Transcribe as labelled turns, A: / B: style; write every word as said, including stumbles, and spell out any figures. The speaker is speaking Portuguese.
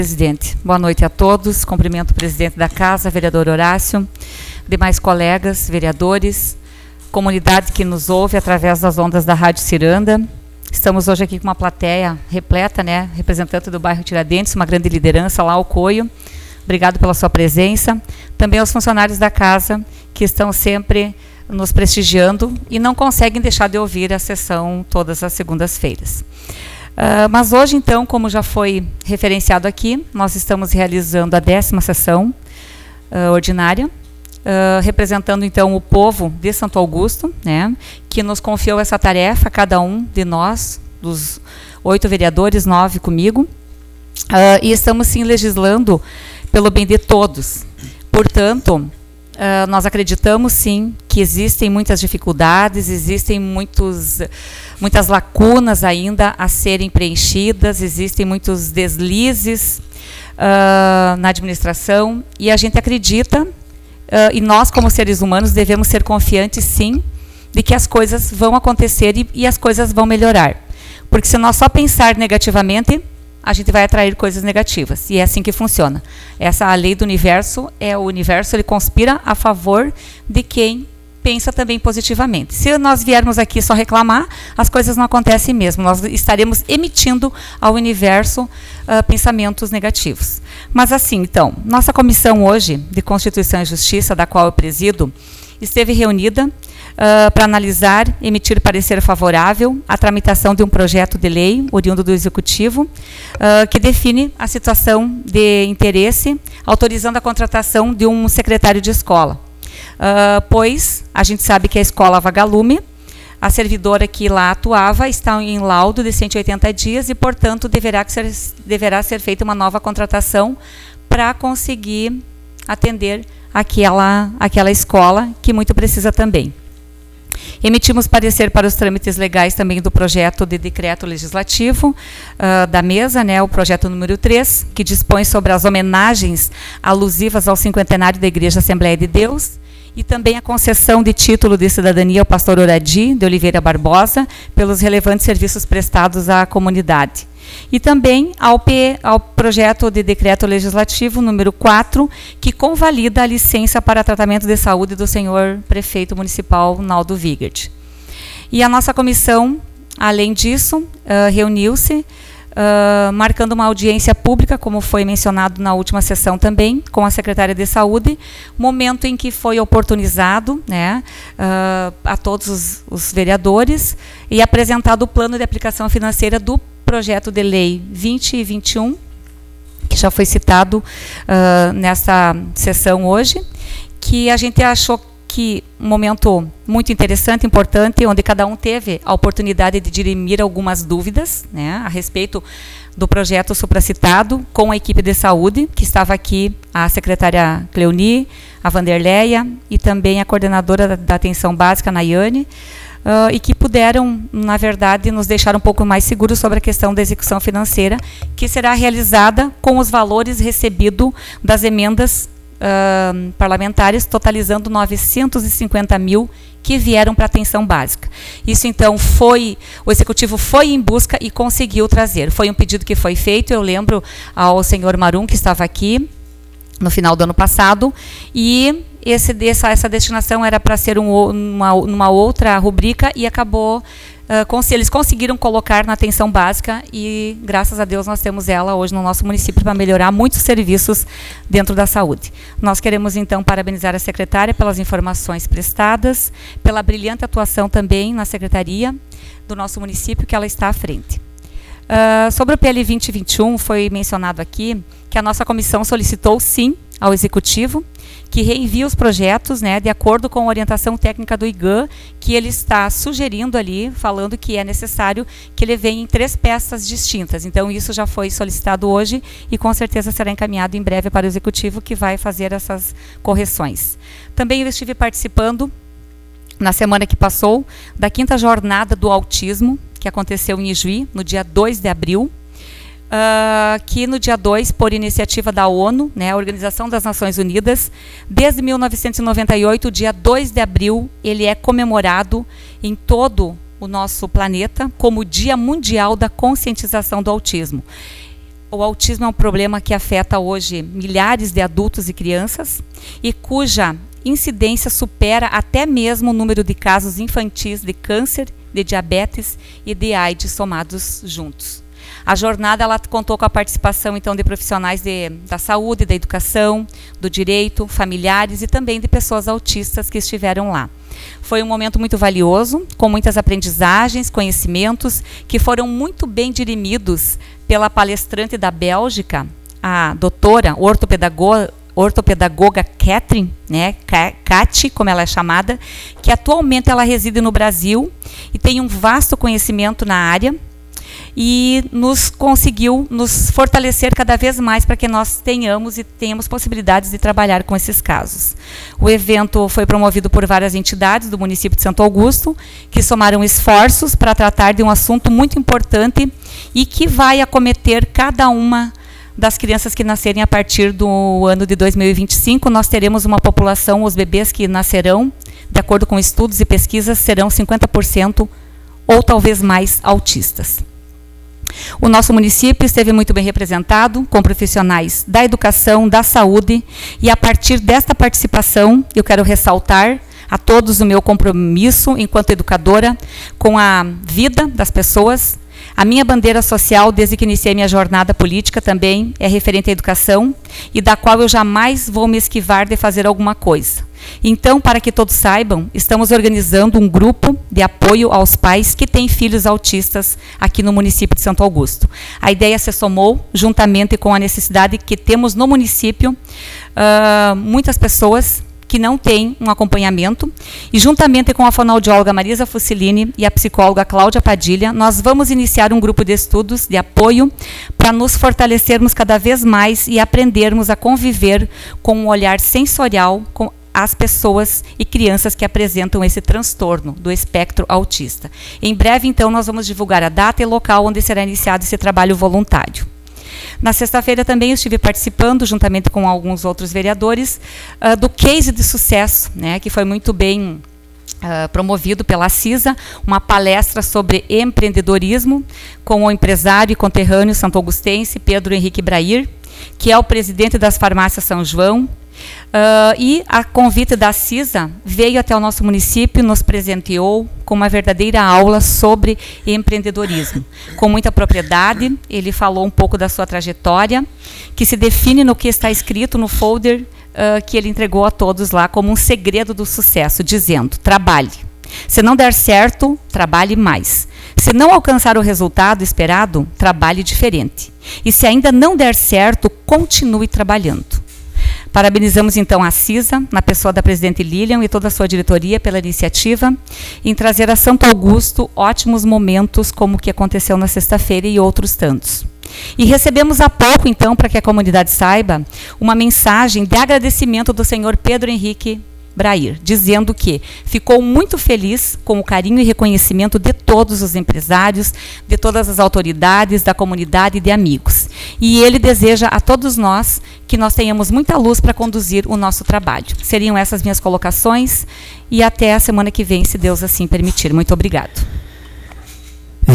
A: Presidente, boa noite a todos. Cumprimento o presidente da Casa, vereador Horácio, demais colegas, vereadores, comunidade que nos ouve através das ondas da Rádio Ciranda. Estamos hoje aqui com uma plateia repleta, né, representante do bairro Tiradentes, uma grande liderança lá, o Coio. Obrigado pela sua presença. Também aos funcionários da Casa, que estão sempre nos prestigiando e não conseguem deixar de ouvir a sessão todas as segundas-feiras. Uh, mas hoje, então, como já foi referenciado aqui, nós estamos realizando a décima sessão uh, ordinária, uh, representando, então, o povo de Santo Augusto, né, que nos confiou essa tarefa, cada um de nós, dos oito vereadores, nove comigo, uh, e estamos, sim, legislando pelo bem de todos. Portanto, Uh, nós acreditamos, sim, que existem muitas dificuldades, existem muitos, muitas lacunas ainda a serem preenchidas, existem muitos deslizes uh, na administração, e a gente acredita, uh, e nós, como seres humanos, devemos ser confiantes, sim, de que as coisas vão acontecer e, e as coisas vão melhorar. Porque se nós só pensar negativamente, a gente vai atrair coisas negativas, e é assim que funciona. Essa a lei do universo, é o universo, ele conspira a favor de quem pensa também positivamente. Se nós viermos aqui só reclamar, as coisas não acontecem mesmo, nós estaremos emitindo ao universo uh, pensamentos negativos. Mas assim, então, nossa comissão hoje de Constituição e Justiça, da qual eu presido, esteve reunida Uh, para analisar, emitir parecer favorável à tramitação de um projeto de lei, oriundo do Executivo, uh, que define a situação de interesse, autorizando a contratação de um secretário de escola. Uh, pois, a gente sabe que a escola Vagalume, a servidora que lá atuava, está em laudo de cento e oitenta dias e, portanto, deverá ser, deverá ser feita uma nova contratação para conseguir atender aquela, aquela escola que muito precisa também. Emitimos parecer para os trâmites legais também do projeto de decreto legislativo uh, da mesa, né, o projeto número três, que dispõe sobre as homenagens alusivas ao cinquentenário da Igreja Assembleia de Deus, e também a concessão de título de cidadania ao pastor Oradi de Oliveira Barbosa, pelos relevantes serviços prestados à comunidade. E também ao, P, ao projeto de decreto legislativo número quatro, que convalida a licença para tratamento de saúde do senhor prefeito municipal Naldo Vigert. E a nossa comissão, além disso, uh, reuniu-se, Uh, marcando uma audiência pública, como foi mencionado na última sessão também, com a secretária de Saúde, momento em que foi oportunizado, né, uh, a todos os, os vereadores e apresentado o plano de aplicação financeira do projeto de lei vinte e vinte e um, que já foi citado uh, nessa sessão hoje, que a gente achou que um momento muito interessante, importante, onde cada um teve a oportunidade de dirimir algumas dúvidas, né, a respeito do projeto supracitado, com a equipe de saúde, que estava aqui a secretária Cleoni, a Vanderleia e também a coordenadora da, da atenção básica, Nayane, uh, e que puderam, na verdade, nos deixar um pouco mais seguros sobre a questão da execução financeira, que será realizada com os valores recebidos das emendas Uh, parlamentares, totalizando novecentos e cinquenta mil que vieram para a atenção básica. Isso, então, foi, o Executivo foi em busca e conseguiu trazer. Foi um pedido que foi feito, eu lembro ao senhor Marum, que estava aqui no final do ano passado, e esse, essa, essa destinação era para ser um, uma, uma outra rubrica e acabou... Uh, cons eles conseguiram colocar na atenção básica e, graças a Deus, nós temos ela hoje no nosso município para melhorar muitos serviços dentro da saúde. Nós queremos, então, parabenizar a secretária pelas informações prestadas, pela brilhante atuação também na secretaria do nosso município, que ela está à frente. Uh, sobre o P L vinte e vinte e um, foi mencionado aqui que a nossa comissão solicitou, sim, ao Executivo, que reenvie os projetos, né, de acordo com a orientação técnica do I G A, que ele está sugerindo ali, falando que é necessário que ele venha em três peças distintas. Então, isso já foi solicitado hoje e, com certeza, será encaminhado em breve para o Executivo, que vai fazer essas correções. Também eu estive participando, na semana que passou, da quinta jornada do autismo, que aconteceu em Ijuí, no dia dois de abril, Uh, que no dia dois, por iniciativa da ONU, né, a Organização das Nações Unidas, desde mil novecentos e noventa e oito, dia dois de abril, ele é comemorado em todo o nosso planeta como Dia Mundial da Conscientização do Autismo. o autismo é um problema que afeta hoje milhares de adultos e crianças e cuja incidência supera até mesmo o número de casos infantis de câncer, de diabetes e de AIDS somados juntos. A jornada ela contou com a participação então de profissionais de, da saúde, da educação, do direito, familiares e também de pessoas autistas que estiveram lá. Foi um momento muito valioso, com muitas aprendizagens, conhecimentos, que foram muito bem dirimidos pela palestrante da Bélgica, a doutora ortopedagoga, ortopedagoga Catherine, né, Cati, como ela é chamada, que atualmente ela reside no Brasil e tem um vasto conhecimento na área, e nos conseguiu nos fortalecer cada vez mais para que nós tenhamos e tenhamos possibilidades de trabalhar com esses casos. O evento foi promovido por várias entidades do município de Santo Augusto, que somaram esforços para tratar de um assunto muito importante e que vai acometer cada uma das crianças que nascerem a partir do ano de dois mil e vinte e cinco. Nós teremos uma população, os bebês que nascerão, de acordo com estudos e pesquisas, serão cinquenta por cento ou talvez mais autistas. O nosso município esteve muito bem representado, com profissionais da educação, da saúde, e a partir desta participação, eu quero ressaltar a todos o meu compromisso, enquanto educadora, com a vida das pessoas. A minha bandeira social, desde que iniciei minha jornada política, também é referente à educação, e da qual eu jamais vou me esquivar de fazer alguma coisa. Então, para que todos saibam, estamos organizando um grupo de apoio aos pais que têm filhos autistas aqui no município de Santo Augusto. A ideia se somou, juntamente com a necessidade que temos no município, uh, muitas pessoas que não têm um acompanhamento, e juntamente com a fonoaudióloga Marisa Fusilini e a psicóloga Cláudia Padilha, nós vamos iniciar um grupo de estudos de apoio para nos fortalecermos cada vez mais e aprendermos a conviver com um olhar sensorial com as pessoas e crianças que apresentam esse transtorno do espectro autista. Em breve, então, nós vamos divulgar a data e local onde será iniciado esse trabalho voluntário. Na sexta-feira também eu estive participando, juntamente com alguns outros vereadores, uh, do Case de Sucesso, né, que foi muito bem uh, promovido pela CISA, uma palestra sobre empreendedorismo com o empresário e conterrâneo santo-augustense Pedro Henrique Brair, que é o presidente das farmácias São João. Uh, e a convite da CISA veio até o nosso município, nos presenteou com uma verdadeira aula sobre empreendedorismo. Com muita propriedade, ele falou um pouco da sua trajetória, que se define no que está escrito no folder uh, que ele entregou a todos lá como um segredo do sucesso, dizendo: trabalhe. Se não der certo, trabalhe mais. Se não alcançar o resultado esperado, trabalhe diferente. E se ainda não der certo, continue trabalhando. Parabenizamos, então, a CISA, na pessoa da presidente Lilian e toda a sua diretoria pela iniciativa, em trazer a Santo Augusto ótimos momentos como o que aconteceu na sexta-feira e outros tantos. E recebemos há pouco, então, para que a comunidade saiba, uma mensagem de agradecimento do senhor Pedro Henrique Brair, dizendo que ficou muito feliz com o carinho e reconhecimento de todos os empresários, de todas as autoridades, da comunidade e de amigos. E ele deseja a todos nós que nós tenhamos muita luz para conduzir o nosso trabalho. Seriam essas minhas colocações e até a semana que vem, se Deus assim permitir. Muito obrigado.